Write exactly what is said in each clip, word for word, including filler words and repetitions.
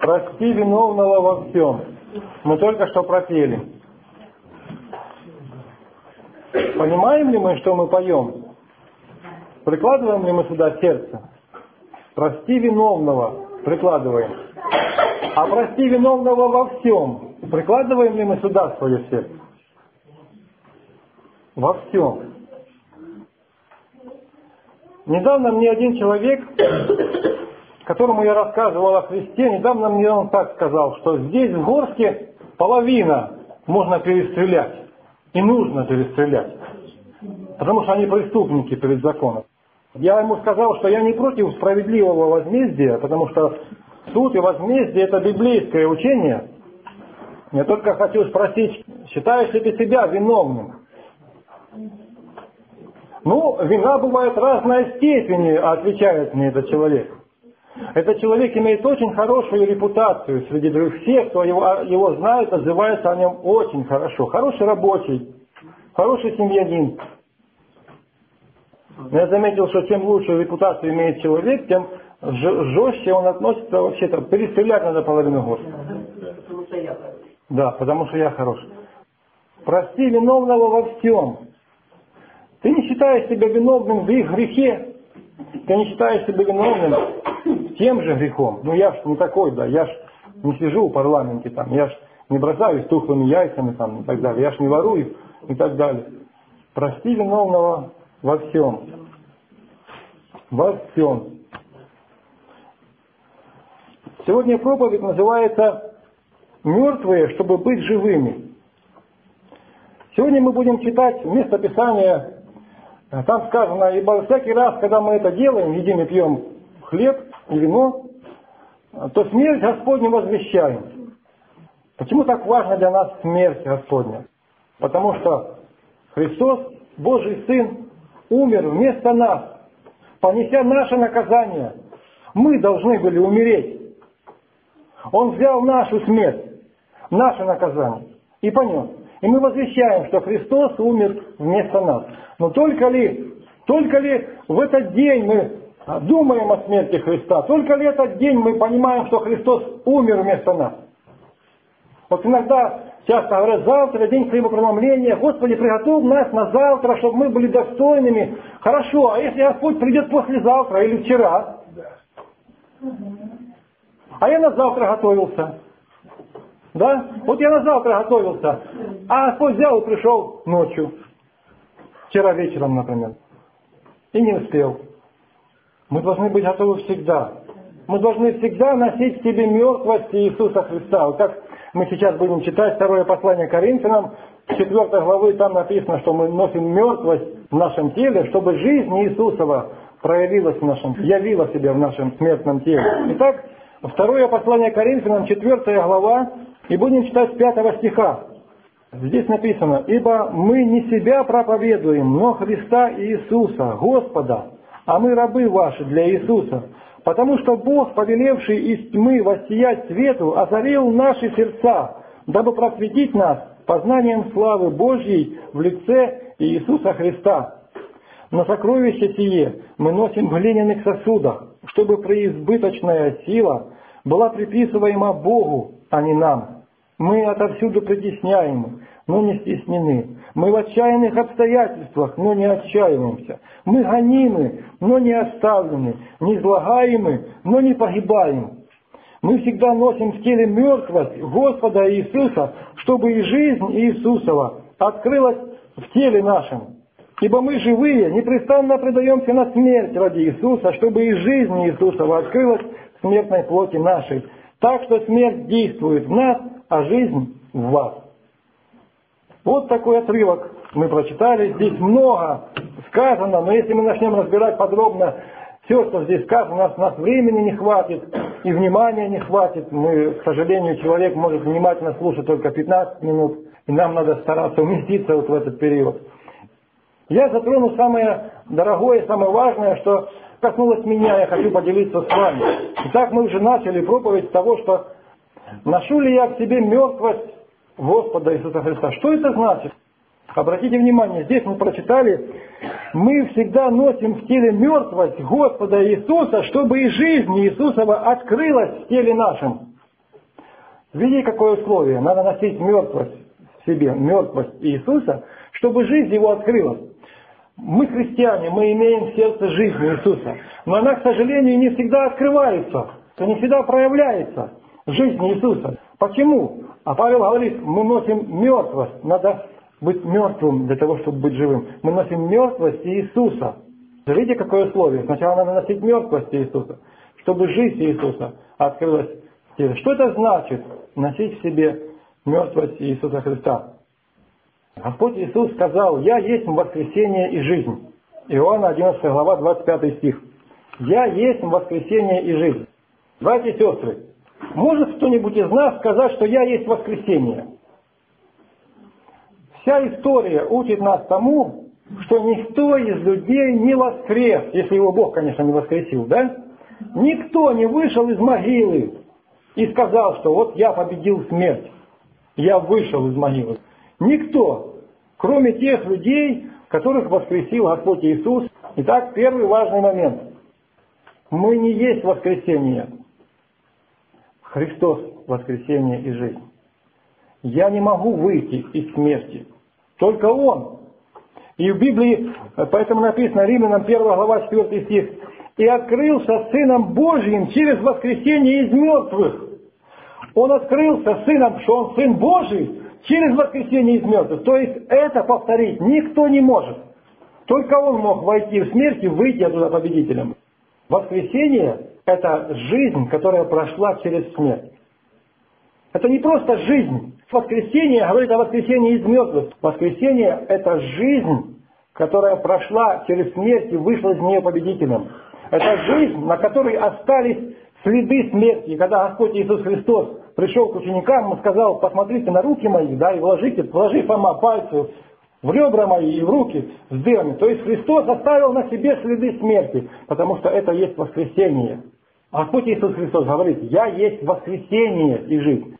Прости виновного во всем. Мы только что пропели. Понимаем ли мы, что мы поем? Прикладываем ли мы сюда сердце? Прости виновного. Прикладываем. А прости виновного во всем. Прикладываем ли мы сюда свое сердце? Во всем. Недавно мне один человек, которому я рассказывал о Христе, недавно мне он так сказал, что здесь в Горске половина можно перестрелять. И нужно перестрелять. Потому что они преступники перед законом. Я ему сказал, что я не против справедливого возмездия, потому что суд и возмездие — это библейское учение. Я только хочу спросить, считаешь ли ты себя виновным? Ну, вина бывает разной степени, отвечает мне этот человек. Этот человек имеет очень хорошую репутацию среди других. Все, кто его, его знает, отзываются о нем очень хорошо. Хороший рабочий, хороший семьянин. Но я заметил, что чем лучшую репутацию имеет человек, тем жестче он относится вообще-то. Перестрелять надо половину горстки. Да, потому что я хороший. Прости виновного во всем. Ты не считаешь себя виновным в их грехе. Ты не считаешь себя виновным тем же грехом. Ну я ж не такой, да, я ж не сижу в парламенте там, я ж не бросаюсь тухлыми яйцами там и так далее, я ж не ворую и так далее. Прости виновного во всем. Во всем. Сегодня проповедь называется «Мертвые, чтобы быть живыми». Сегодня мы будем читать место Писания. Там сказано: ибо всякий раз, когда мы это делаем, едим и пьем хлеб и вино, то смерть Господню возвещаем. Почему так важна для нас смерть Господня? Потому что Христос, Божий Сын, умер вместо нас, понеся наше наказание. Мы должны были умереть. Он взял нашу смерть, наше наказание и понес. И мы возвещаем, что Христос умер вместо нас. Но только ли, только ли в этот день мы думаем о смерти Христа? Только ли этот день мы понимаем, что Христос умер вместо нас? Вот иногда часто говорят: завтра день хлебопреломления, Господи, приготовь нас на завтра, чтобы мы были достойными. Хорошо, а если Господь придет послезавтра или вчера? А я на завтра готовился. Да? Вот я на завтра готовился, а Господь взял и пришел ночью. Вчера вечером, например. И не успел. Мы должны быть готовы всегда. Мы должны всегда носить в себе мертвость Иисуса Христа. Вот как мы сейчас будем читать второе послание Коринфянам, четвёртой главы, там написано, что мы носим мертвость в нашем теле, чтобы жизнь Иисусова проявилась в нашем, явила себя в нашем смертном теле. Итак, второе послание Коринфянам, четвёртая глава, и будем читать с пятого стиха. Здесь написано: «Ибо мы не себя проповедуем, но Христа Иисуса, Господа, а мы рабы ваши для Иисуса, потому что Бог, повелевший из тьмы воссиять свету, озарил наши сердца, дабы просветить нас познанием славы Божьей в лице Иисуса Христа. Но сокровище сие мы носим в глиняных сосудах, чтобы преизбыточная сила была приписываема Богу, а не нам. Мы отовсюду притесняемы, но не стеснены. Мы в отчаянных обстоятельствах, но не отчаиваемся. Мы гонимы, но не оставлены. Не излагаемы, но не погибаем. Мы всегда носим в теле мертвость Господа Иисуса, чтобы и жизнь Иисусова открылась в теле нашем. Ибо мы живые, непрестанно предаемся на смерть ради Иисуса, чтобы и жизнь Иисусова открылась в смертной плоти нашей. Так что смерть действует в нас, а жизнь в вас». Вот такой отрывок мы прочитали. Здесь много сказано, но если мы начнем разбирать подробно все, что здесь сказано, у нас, у нас времени не хватит и внимания не хватит. Мы, к сожалению, человек может внимательно слушать только пятнадцать минут, и нам надо стараться уместиться вот в этот период. Я затрону самое дорогое, самое важное, что коснулось меня, я хочу поделиться с вами. Итак, мы уже начали проповедь с того, что ношу ли я в себе мертвость Господа Иисуса Христа. Что это значит? Обратите внимание, здесь мы прочитали: мы всегда носим в теле мертвость Господа Иисуса, чтобы и жизнь Иисусова открылась в теле нашем. Видите, какое условие? Надо носить мертвость в себе, мертвость Иисуса, чтобы жизнь Его открылась. Мы христиане, мы имеем в сердце жизнь Иисуса, но она, к сожалению, не всегда открывается, не всегда проявляется жизнь Иисуса. Почему? А Павел говорит, мы носим мертвость, надо быть мертвым для того, чтобы быть живым. Мы носим мертвость Иисуса. Видите, какое условие? Сначала надо носить мертвость Иисуса, чтобы жизнь Иисуса открылась в теле. Что это значит? Носить в себе мертвость Иисуса Христа. Господь Иисус сказал, «Я есть воскресение и жизнь». Иоанна одиннадцатая глава, двадцать пятый стих. «Я есть воскресение и жизнь». Братья и сестры, может кто-нибудь из нас сказать, что «я есть воскресение»? Вся история учит нас тому, что никто из людей не воскрес, если его Бог, конечно, не воскресил, да? Никто не вышел из могилы и сказал, что вот я победил смерть, я вышел из могилы. Никто, кроме тех людей, которых воскресил Господь Иисус. Итак, первый важный момент. Мы не есть воскресение. Христос – воскресение и жизнь. Я не могу выйти из смерти. Только Он. И в Библии, поэтому написано, Римлянам первая глава, четвёртый стих, «И открылся Сыном Божьим через воскресение из мертвых». Он открылся Сыном, что Он Сын Божий, через воскресение из мертвых. То есть это повторить никто не может. Только Он мог войти в смерть и выйти оттуда победителем. Воскресение – это жизнь, которая прошла через смерть. Это не просто жизнь. Воскресение говорит о воскресении из мертвых. Воскресение – это жизнь, которая прошла через смерть и вышла из нее победителем. Это жизнь, на которой остались следы смерти. И когда Господь Иисус Христос пришел к ученикам, Он сказал, посмотрите на руки мои, да, и вложите, вложи, Фома, пальцы в ребра мои и в руки с дырами. То есть Христос оставил на себе следы смерти, потому что это есть воскресение. Господь Иисус Христос говорит, я есть воскресение и жизнь.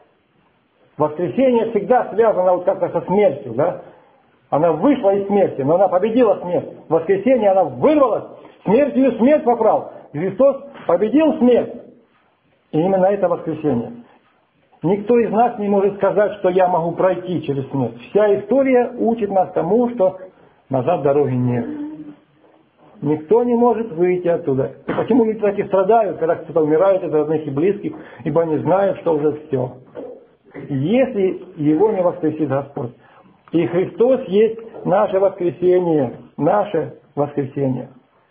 Воскресение всегда связано вот как-то со смертью, да? Она вышла из смерти, но она победила смерть. В воскресенье она вырвалась, смертью смерть попрал. Христос победил смерть. И именно это воскресенье. Никто из нас не может сказать, что я могу пройти через смерть. Вся история учит нас тому, что назад дороги нет. Никто не может выйти оттуда. И почему люди так и страдают, когда кто-то умирает из родных и близких, ибо они знают, что уже все. Если его не воскресит Господь. И Христос есть наше воскресение. Наше воскресение.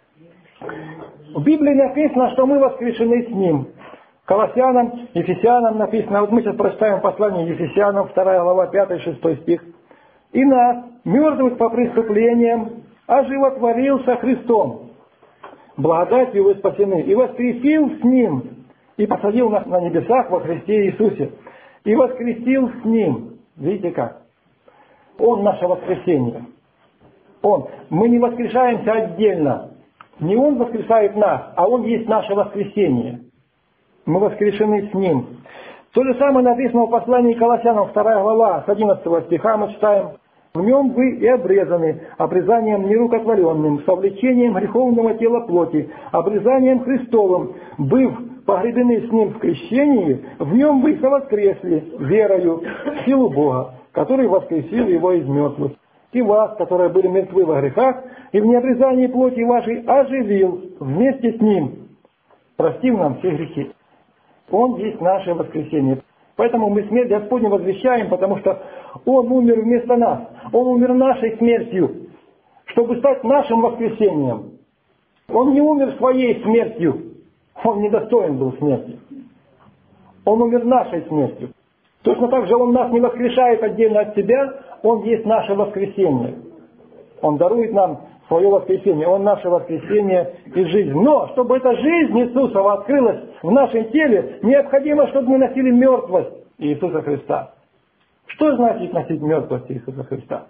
В Библии написано, что мы воскрешены с Ним. Колоссянам, Ефесянам написано, вот мы сейчас прочитаем послание Ефесянам, вторая глава, пятый-шестой стих. «И нас, мертвых по преступлениям, оживотворил со Христом, благодатью вы спасены, и воскресил с Ним, и посадил нас на небесах во Христе Иисусе, и воскресил с Ним». Видите как? Он наше воскресение. Он. Мы не воскрешаемся отдельно. Не Он воскрешает нас, а Он есть наше воскресение. Мы воскрешены с Ним. То же самое написано в послании к Колоссянам, вторая глава, с одиннадцатого стиха мы читаем. «В нем вы и обрезаны, обрезанием нерукотворенным, совлечением греховного тела плоти, обрезанием Христовым, быв погребены с Ним в крещении, в нем вы совоскресли верою в силу Бога, который воскресил Его из мертвых. И вас, которые были мертвы во грехах, и в необрезании плоти вашей оживил вместе с Ним, простив нам все грехи». Он есть наше воскресение. Поэтому мы смерть Господню возвещаем, потому что Он умер вместо нас. Он умер нашей смертью, чтобы стать нашим воскресением. Он не умер своей смертью. Он недостоин был смерти. Он умер нашей смертью. Точно так же Он нас не воскрешает отдельно от себя, Он есть наше воскресение. Он дарует нам свое воскресение. Он наше воскресение и жизнь. Но, чтобы эта жизнь Иисусова открылась в нашем теле, необходимо, чтобы мы носили мертвость Иисуса Христа. Что значит носить мертвость Иисуса Христа?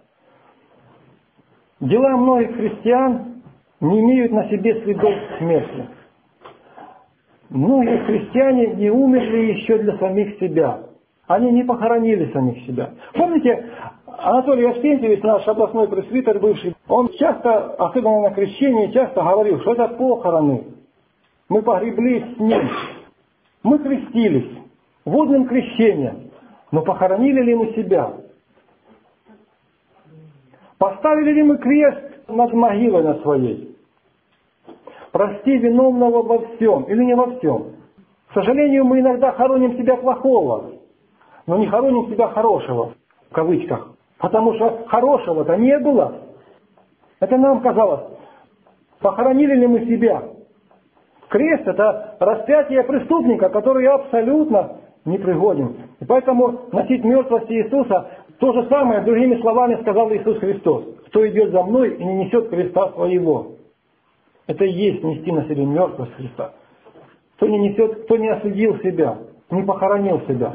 Дела многих христиан не имеют на себе следов смерти. Многие христиане не умерли еще для самих себя. Они не похоронили самих себя. Помните, Анатолий Арсентьевич, наш областной пресвитер бывший, он часто, особенно на крещении, часто говорил, что это похороны. Мы погреблись с Ним. Мы крестились. водным крещением. Но похоронили ли мы себя? Поставили ли мы крест над могилой на своей? Прости виновного во всем или не во всем? К сожалению, мы иногда хороним себя плохого, но не хороним себя хорошего, в кавычках. Потому что хорошего-то не было. Это нам казалось. Похоронили ли мы себя? Крест — это распятие преступника, который абсолютно непригоден. И поэтому носить мертвость Иисуса — то же самое, другими словами сказал Иисус Христос. Кто идет за мной и не несет креста своего. Это и есть нести на себе мертвость Христа. Кто не несет, кто не осудил себя, не похоронил себя.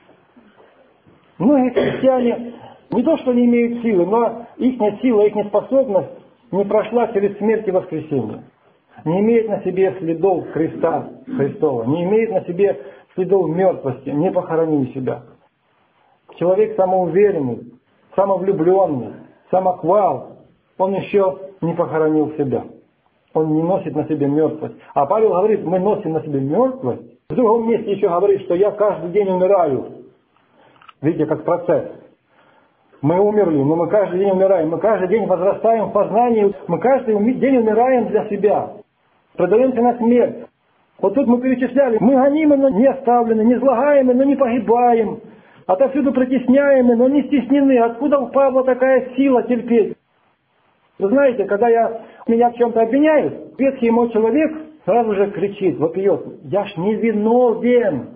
Многие христиане не то что не имеют силы, но их сила, их способность не прошла через смерть и воскресение. Не имеет на себе следов креста Христова, не имеет на себе следов мертвости, не похоронил себя. Человек самоуверенный, самовлюбленный, самохвал, он еще не похоронил себя. Он не носит на себе мертвость. А Павел говорит, мы носим на себе мертвость. В другом месте еще говорит, что я каждый день умираю. Видите, как процесс. Мы умерли, но мы каждый день умираем. Мы каждый день возрастаем в познании. Мы каждый день умираем для себя. Продаемся на смерть. Вот тут мы перечисляли. Мы гонимы, но не оставлены. Не злагаемы, но не погибаем. Отовсюду притесняемы, но не стеснены. Откуда у Павла такая сила терпеть? Вы знаете, когда я, меня в чем-то обвиняют, ветхий мой человек сразу же кричит, вопиет, я ж не виновен.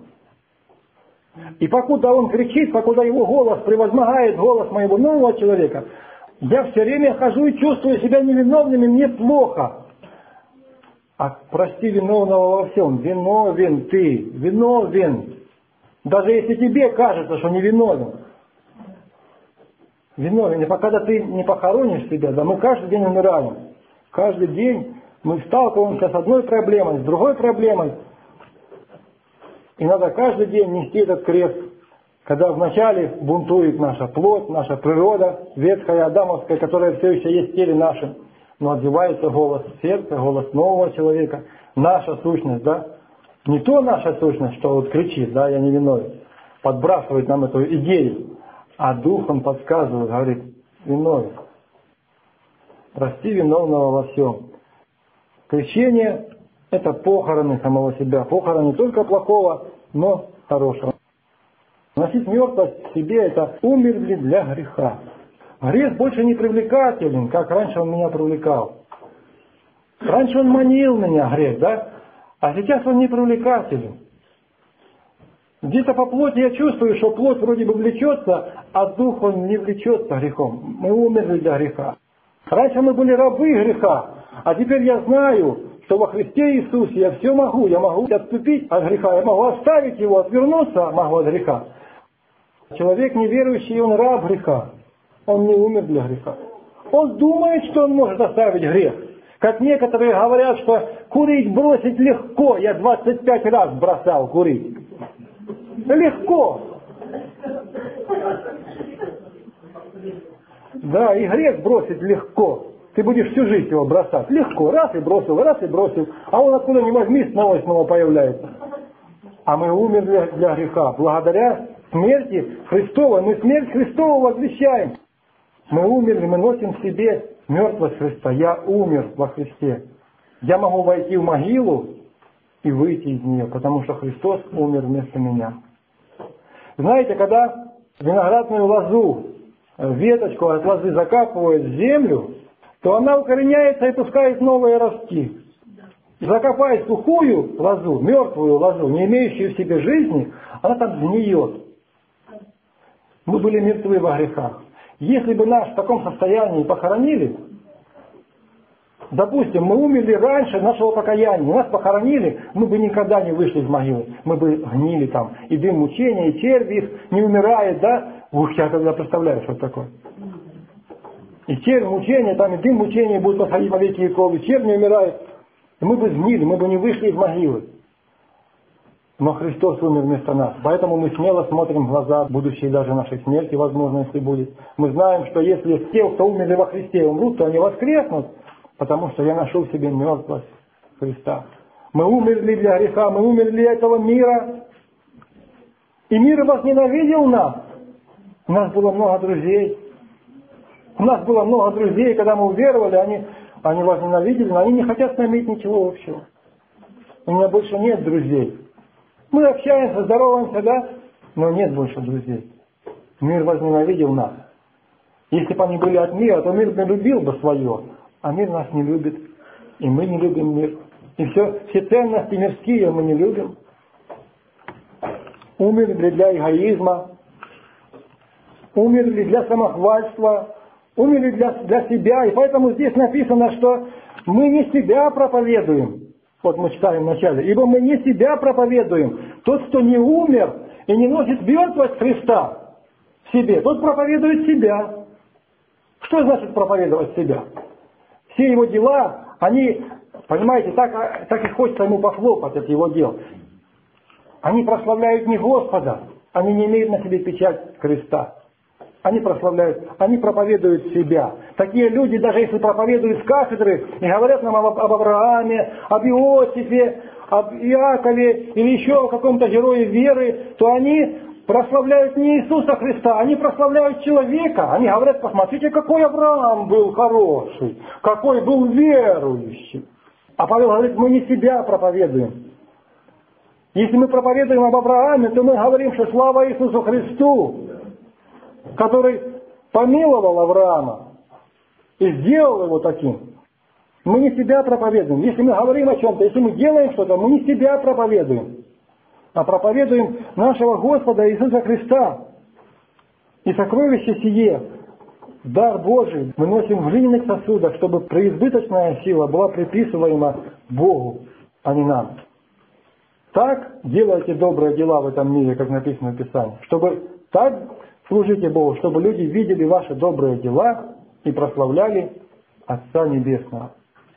И покуда он кричит, покуда его голос превозмогает голос моего нового человека, я все время хожу и чувствую себя невиновным, и мне плохо. А прости виновного во всем. Виновен ты, виновен. Даже если тебе кажется, что невиновен. Виновен. И пока ты не похоронишь себя, да мы каждый день умираем. Каждый день мы сталкиваемся с одной проблемой, с другой проблемой. И надо каждый день нести этот крест, когда вначале бунтует наша плоть, наша природа, ветхая, адамовская, которая все еще есть в теле нашем. Но отзывается голос сердца, голос нового человека, наша сущность, да? Не то наша сущность, что вот кричит, да, я не виновен, подбрасывает нам эту идею, а дух он подсказывает, говорит, виновен. Прости виновного во всем. Крещение — это похороны самого себя, похороны не только плохого, но хорошего. Носить мертвость в себе — это умерли для греха. Грех больше не привлекателен, как раньше он меня привлекал. Раньше он манил меня, грех, да? А сейчас он не привлекателен. Где-то по плоти я чувствую, что плоть вроде бы влечется, а дух он не влечется грехом. Мы умерли для греха. Раньше мы были рабы греха, а теперь я знаю, что во Христе Иисусе я все могу. Я могу отступить от греха, я могу оставить его, отвернуться могу от греха. Человек неверующий, он раб греха. Он не умер для греха. Он думает, что он может оставить грех. Как некоторые говорят, что курить бросить легко. Я двадцать пять раз бросал курить. Легко. Да, и грех бросить легко. Ты будешь всю жизнь его бросать. Легко. Раз и бросил, раз и бросил. А он откуда ни возьми, снова и снова появляется. А мы умерли для греха. Благодаря смерти Христовой. Мы смерть Христову возвещаем. Мы умерли, мы носим в себе мертвость Христа. Я умер во Христе. Я могу войти в могилу и выйти из нее, потому что Христос умер вместо меня. Знаете, когда виноградную лозу, веточку от лозы закапывают в землю, то она укореняется и пускает новые ростки. Закопай сухую лозу, мертвую лозу, не имеющую в себе жизни, она там гниет. Мы были мертвы во грехах. Если бы нас в таком состоянии похоронили, допустим, мы умерли раньше нашего покаяния, нас похоронили, мы бы никогда не вышли из могилы, мы бы гнили там, и дым мучения, и червь их не умирает, да? Ух, я тогда представляю, что это такое. И червь мучения, там и дым мучения будет подходить во веки веков, и червь не умирает. И мы бы сгнили, мы бы не вышли из могилы. Но Христос умер вместо нас. Поэтому мы смело смотрим в глаза будущей даже нашей смерти, возможно, если будет. Мы знаем, что если те, кто умерли во Христе, умрут, то они воскреснут, потому что я ношу в себе мертвость Христа. Мы умерли для греха, мы умерли для этого мира. И мир возненавидел нас. У нас было много друзей. У нас было много друзей, когда мы уверовали, они, они возненавидели, но они не хотят с нами иметь ничего общего. У меня больше нет друзей. Мы общаемся, здороваемся, да, но нет больше друзей. Мир возненавидел нас. Если бы они были от мира, то мир бы любил бы свое, а мир нас не любит. И мы не любим мир. И все, все ценности мирские мы не любим. Умерли для эгоизма, умерли для самохвальства, умерли для, для себя. И поэтому здесь написано, что мы не себя проповедуем. Вот мы читаем в начале. Ибо мы не себя проповедуем. Тот, кто не умер и не носит мертвость Христа в себе, тот проповедует себя. Что значит проповедовать себя? Все его дела, они, понимаете, так, так и хочется ему похлопать от его дел. Они прославляют не Господа, они не имеют на себе печать креста. Они прославляют, они проповедуют себя. Такие люди, даже если проповедуют с кафедры и говорят нам об, об Аврааме, об Иосифе, об Иакове или еще о каком-то герое веры, то они прославляют не Иисуса Христа, они прославляют человека. Они говорят, посмотрите, какой Авраам был хороший, какой был верующий. А Павел говорит, мы не себя проповедуем. Если мы проповедуем об Аврааме, то мы говорим, что слава Иисусу Христу, который помиловал Авраама и сделал его таким. Мы не себя проповедуем. Если мы говорим о чем-то, если мы делаем что-то, мы не себя проповедуем, а проповедуем нашего Господа Иисуса Христа. И сокровище сие, дар Божий, мы носим в глиняных сосудах, чтобы преизбыточная сила была приписываема Богу, а не нам. Так делайте добрые дела в этом мире, как написано в Писании. Чтобы так служите Богу, чтобы люди видели ваши добрые дела и прославляли Отца Небесного.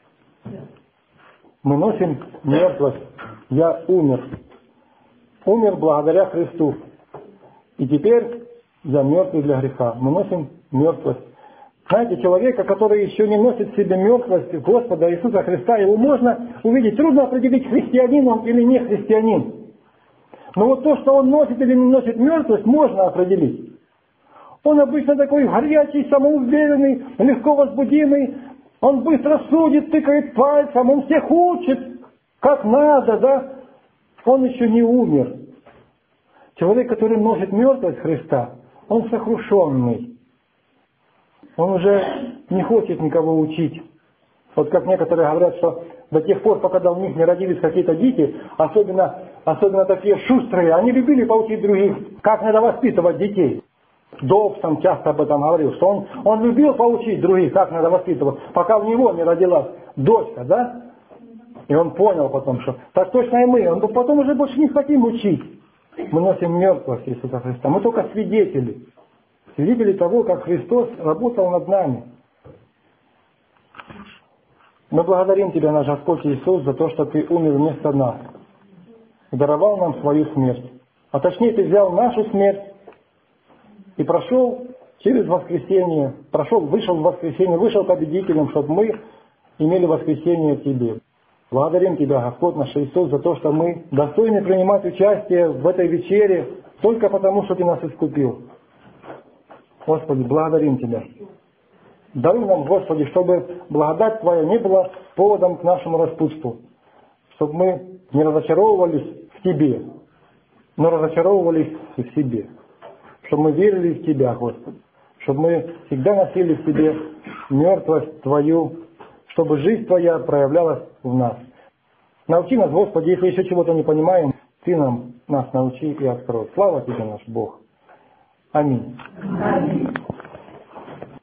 Мы носим мертвость. Я умер. Умер благодаря Христу. И теперь я мертвый для греха. Мы носим мертвость. Знаете, человека, который еще не носит в себе мертвость Господа Иисуса Христа, его можно увидеть. Трудно определить, христианин он или не христианин. Но вот то, что он носит или не носит мертвость, можно определить. Он обычно такой горячий, самоуверенный, легко возбудимый. Он быстро судит, тыкает пальцем, он всех учит, как надо, да? Он еще не умер. Человек, который носит мертвость Христа, он сокрушенный. Он уже не хочет никого учить. Вот как некоторые говорят, что до тех пор, пока у них не родились какие-то дети, особенно, особенно такие шустрые, они любили поучить других, как надо воспитывать детей. Добсон часто об этом говорил, что он, он любил поучить других, как надо воспитывать, пока у него не родилась дочка, да? И он понял потом, что так точно и мы. Он потом уже больше не хотим учить. Мы носим мертвость Иисуса Христа. Мы только свидетели. Свидетели того, как Христос работал над нами. Мы благодарим Тебя, наш Господь Иисус, за то, что Ты умер вместо нас. И даровал нам свою смерть. А точнее, Ты взял нашу смерть и прошел через воскресение, прошел, вышел в воскресение, вышел победителем, чтобы мы имели воскресение в Тебе. Благодарим Тебя, Господь наш Иисус, за то, что мы достойны принимать участие в этой вечере только потому, что Ты нас искупил. Господи, благодарим Тебя. Даруй нам, Господи, чтобы благодать Твоя не была поводом к нашему распутству, чтобы мы не разочаровывались в Тебе, но разочаровывались и в себе, чтобы мы верили в Тебя, Господи, чтобы мы всегда носили в себе мертвость Твою, чтобы жизнь Твоя проявлялась в нас. Научи нас, Господи, если еще чего-то не понимаем, Ты нам нас научи и открой. Слава Тебе, наш Бог. Аминь. Аминь.